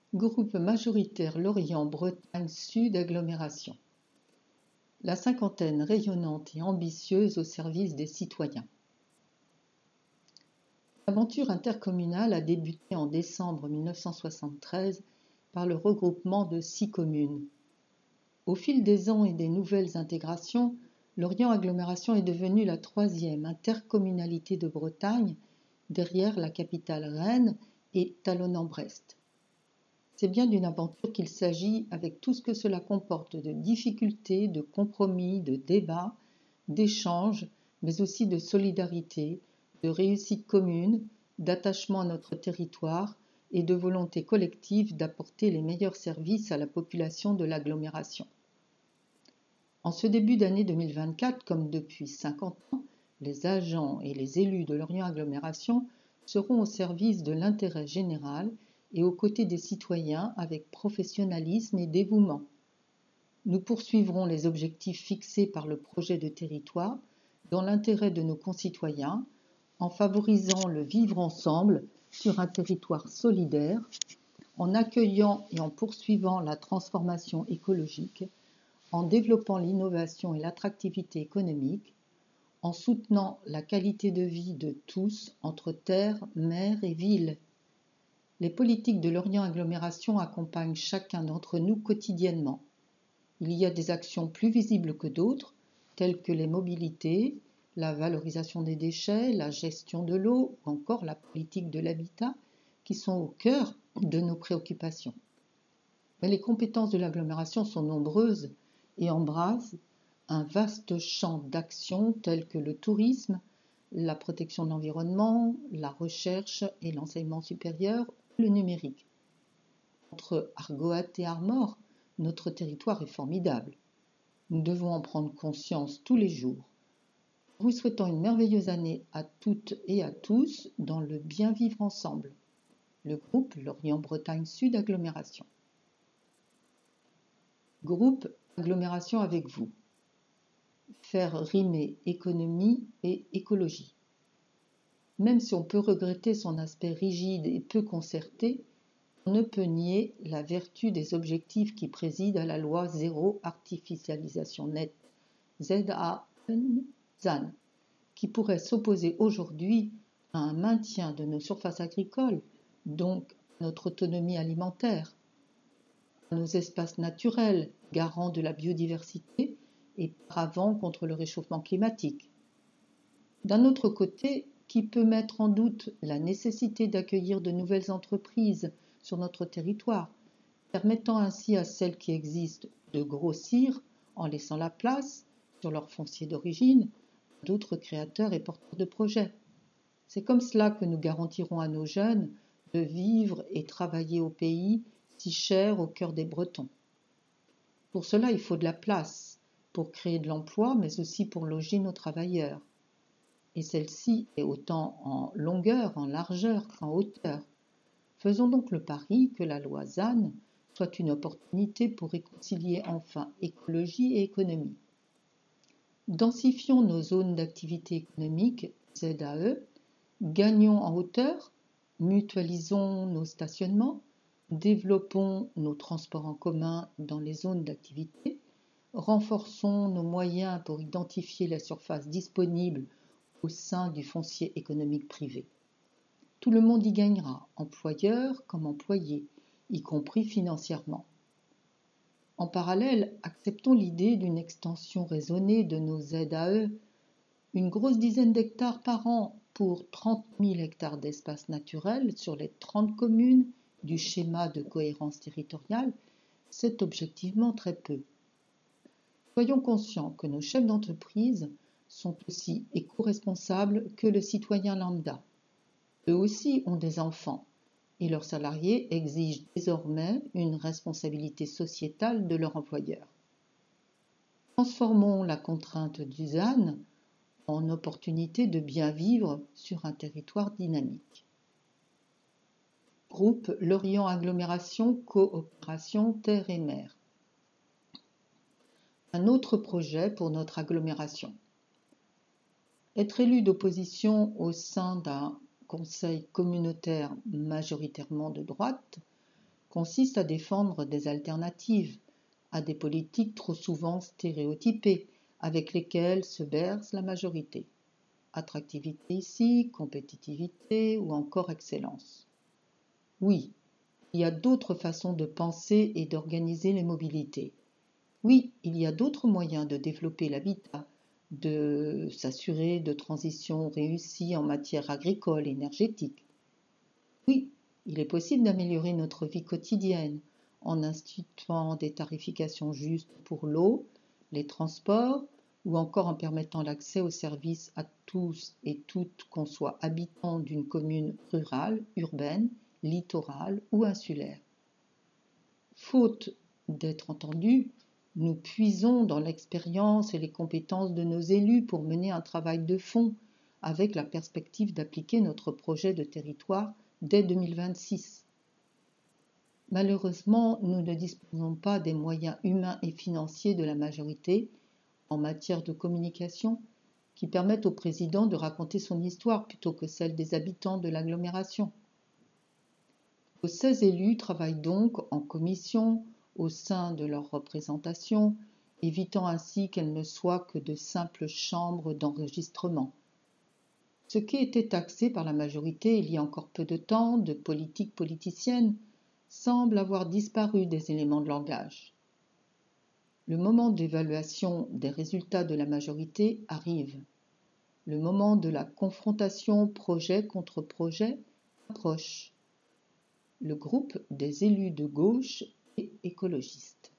Groupe majoritaire Lorient-Bretagne Sud Agglomération. La cinquantaine rayonnante et ambitieuse au service des citoyens. L'aventure intercommunale a débuté en décembre 1973 par le regroupement de 6 communes. Au fil des ans et des nouvelles intégrations, Lorient Agglomération est devenue la 3e intercommunalité de Bretagne, derrière la capitale Rennes et talonnant Brest. C'est bien d'une aventure qu'il s'agit, avec tout ce que cela comporte de difficultés, de compromis, de débats, d'échanges, mais aussi de solidarité, de réussite commune, d'attachement à notre territoire et de volonté collective d'apporter les meilleurs services à la population de l'agglomération. En ce début d'année 2024, comme depuis 50 ans, les agents et les élus de Lorient Agglomération seront au service de l'intérêt général et aux côtés des citoyens avec professionnalisme et dévouement. Nous poursuivrons les objectifs fixés par le projet de territoire dans l'intérêt de nos concitoyens, en favorisant le vivre ensemble sur un territoire solidaire, en accueillant et en poursuivant la transformation écologique, en développant l'innovation et l'attractivité économique, en soutenant la qualité de vie de tous entre terre, mer et ville. Les politiques de Lorient Agglomération accompagnent chacun d'entre nous quotidiennement. Il y a des actions plus visibles que d'autres, telles que les mobilités, la valorisation des déchets, la gestion de l'eau ou encore la politique de l'habitat, qui sont au cœur de nos préoccupations. Mais les compétences de l'agglomération sont nombreuses et embrassent un vaste champ d'action tels que le tourisme, la protection de l'environnement, la recherche et l'enseignement supérieur, le numérique. Entre Argoat et Armor, notre territoire est formidable. Nous devons en prendre conscience tous les jours. Vous souhaitons une merveilleuse année à toutes et à tous dans le bien vivre ensemble. Le groupe Lorient-Bretagne Sud Agglomération. Groupe Agglomération avec vous. Faire rimer économie et écologie. Même si on peut regretter son aspect rigide et peu concerté, on ne peut nier la vertu des objectifs qui président à la loi zéro artificialisation nette, ZAN, qui pourrait s'opposer aujourd'hui à un maintien de nos surfaces agricoles, donc notre autonomie alimentaire, à nos espaces naturels, garants de la biodiversité et paravents contre le réchauffement climatique. D'un autre côté, qui peut mettre en doute la nécessité d'accueillir de nouvelles entreprises sur notre territoire, permettant ainsi à celles qui existent de grossir en laissant la place, sur leur foncier d'origine, à d'autres créateurs et porteurs de projets. C'est comme cela que nous garantirons à nos jeunes de vivre et travailler au pays si cher au cœur des Bretons. Pour cela, il faut de la place, pour créer de l'emploi, mais aussi pour loger nos travailleurs. Et celle-ci est autant en longueur, en largeur qu'en hauteur. Faisons donc le pari que la loi ZAN soit une opportunité pour réconcilier enfin écologie et économie. Densifions nos zones d'activité économique, ZAE, gagnons en hauteur, mutualisons nos stationnements, développons nos transports en commun dans les zones d'activité, renforçons nos moyens pour identifier les surfaces disponibles au sein du foncier économique privé. Tout le monde y gagnera, employeurs comme employés, y compris financièrement. En parallèle, acceptons l'idée d'une extension raisonnée de nos ZAE, une grosse dizaine d'hectares par an pour 30 000 hectares d'espace naturel sur les 30 communes du schéma de cohérence territoriale, c'est objectivement très peu. Soyons conscients que nos chefs d'entreprise sont aussi éco-responsables que le citoyen lambda. Eux aussi ont des enfants et leurs salariés exigent désormais une responsabilité sociétale de leur employeur. Transformons la contrainte du ZAN en opportunité de bien vivre sur un territoire dynamique. Groupe Lorient Agglomération Coopération Terre et Mer. Un autre projet pour notre agglomération. Être élu d'opposition au sein d'un conseil communautaire majoritairement de droite consiste à défendre des alternatives à des politiques trop souvent stéréotypées avec lesquelles se berce la majorité. Attractivité ici, compétitivité ou encore excellence. Oui, il y a d'autres façons de penser et d'organiser les mobilités. Oui, il y a d'autres moyens de développer l'habitat, de s'assurer de transitions réussies en matière agricole et énergétique. Oui, il est possible d'améliorer notre vie quotidienne en instituant des tarifications justes pour l'eau, les transports ou encore en permettant l'accès aux services à tous et toutes, qu'on soit habitant d'une commune rurale, urbaine, littorale ou insulaire. Faute d'être entendus, nous puisons dans l'expérience et les compétences de nos élus pour mener un travail de fond avec la perspective d'appliquer notre projet de territoire dès 2026. Malheureusement, nous ne disposons pas des moyens humains et financiers de la majorité en matière de communication qui permettent au président de raconter son histoire plutôt que celle des habitants de l'agglomération. Nos 16 élus travaillent donc en commission au sein de leur représentation, évitant ainsi qu'elles ne soient que de simples chambres d'enregistrement. Ce qui était taxé par la majorité il y a encore peu de temps de politique politicienne semble avoir disparu des éléments de langage. Le moment d'évaluation des résultats de la majorité arrive. Le moment de la confrontation projet contre projet approche. Le groupe des élus de gauche et écologistes.